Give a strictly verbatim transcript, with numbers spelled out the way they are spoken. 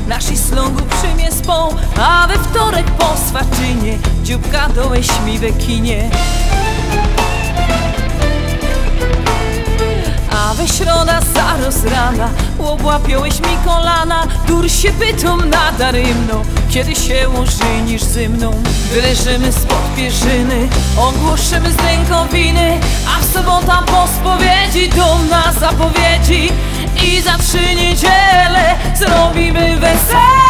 Nasi slągu przyjmie spą, a we wtorek po swaczynie dzióbka dołeś mi we kinie. A we środa zaroz rana łobłapiąłeś mi kolana. Dur się pytą nadarymno, kiedy się ożenisz ze mną. Wyleżymy spod pierzyny, ogłoszymy z rękowiny, a w sobota po spowiedzi dom na zapowiedzi. I za trzy niedziele zrobimy wesele.